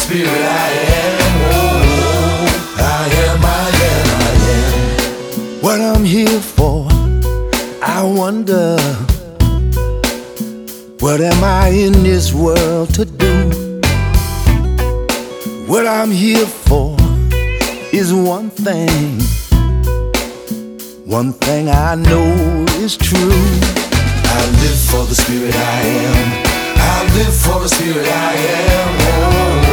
spirit I am. Oh, I am, I am, I am. What I'm here for, I wonder. What am I in this world to do? What I'm here for is one thing. One thing I know is true. I live for the spirit I am. I live for the spirit I am. Oh.